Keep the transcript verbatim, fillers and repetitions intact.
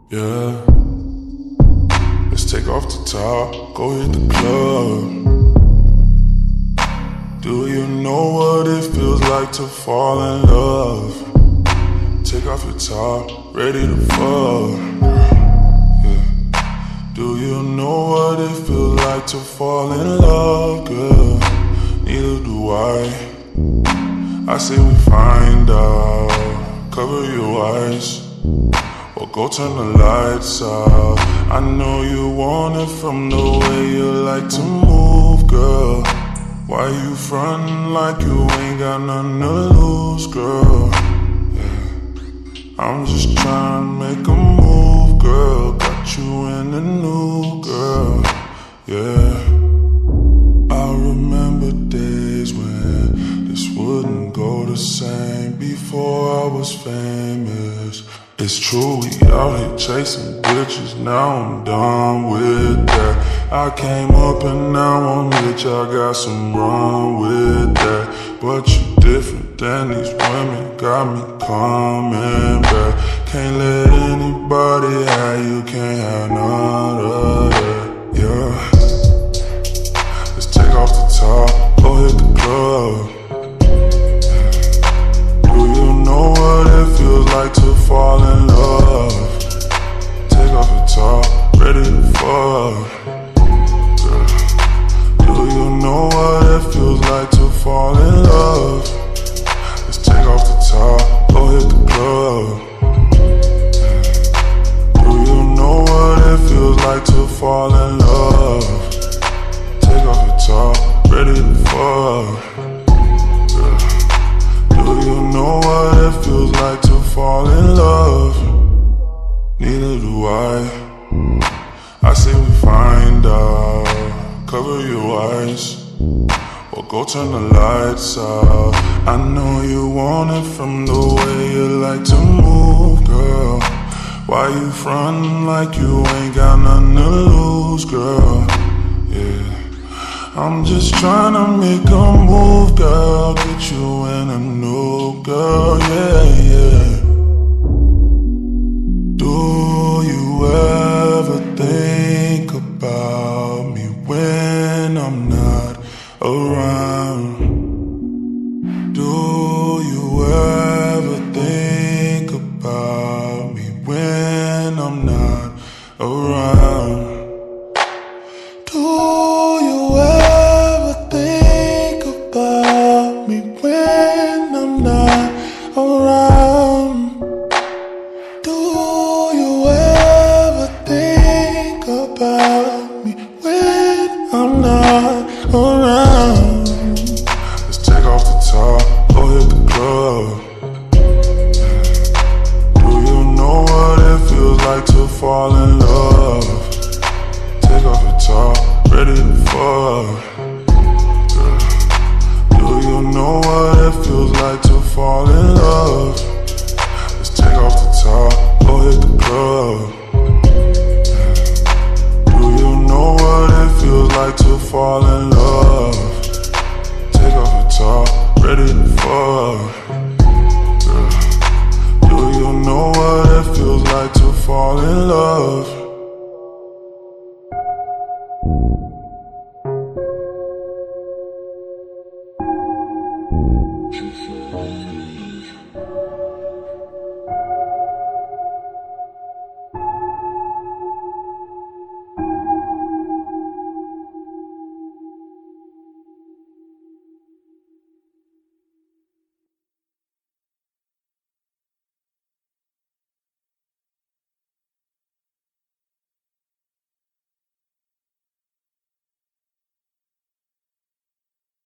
Yeah, let's take off the top, go hit the club. Do you know what it feels like to fall in love? Take off your top, ready to fuck. Yeah. Do you know what it feels like to fall in love, girl? Neither do I. I say we find out, cover your eyes, or go turn the lights out. I know you want it from the way you like to move, girl. Why you frontin' like you ain't got nothing to lose, girl? Yeah. I'm just trying to make a move, girl. Got you in the new, girl. Yeah. I remember days when this wouldn't go the same. Before I was famous, it's true, we out here chasing bitches. Now I'm done with that. I came up and now I'm rich, I got some run with that. But you different than these women, got me coming back. Can't let anybody have you, can't have none of that. Yeah. Let's take off the top, go hit the club. Do you know what it feels like to fall in love? Take off your top, ready to fuck. Do you know what it feels like to fall in love? Let's take off the top, go hit the club. Do you know what it feels like to fall in love? Take off your top, ready to fuck. Do you know what it feels like to fall in love? Neither do I. I say we find out, cover your eyes, or go turn the lights out. I know you want it from the way you like to move, girl. Why you frontin' like you ain't got nothing to lose, girl? Yeah. I'm just trying to make a move, girl. Get you in a new, girl, yeah, yeah. Do you ever think about me when I'm not around? Do you ever think about me when I'm not around? Do you ever think about me when I'm not around? Do you ever think about me when I'm not around? Let's take off the top, go hit the club. Do you know what it feels like to fall in love? Take off your top, ready to fuck. Do you know what it feels like to fall in love? Let's take off the top, go hit the club. Do you know what it feels like to fall in love? Take off your top, ready to fuck.